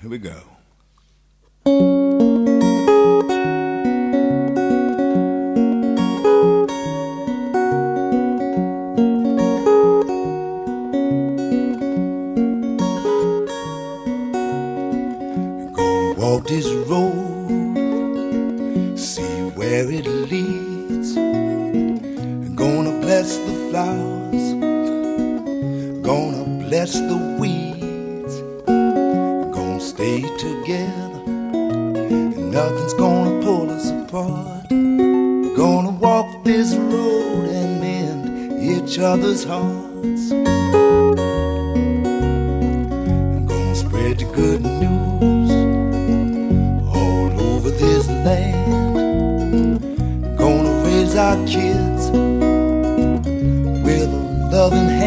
Here we go. Gonna walk this road, see where it leads. Gonna bless the flowers, gonna bless the weeds. Gonna stay together, and nothing's gonna pull us apart. Gonna walk this road and mend each other's hearts. Gonna spread the good news all over this land. Gonna raise our kids with a loving hand.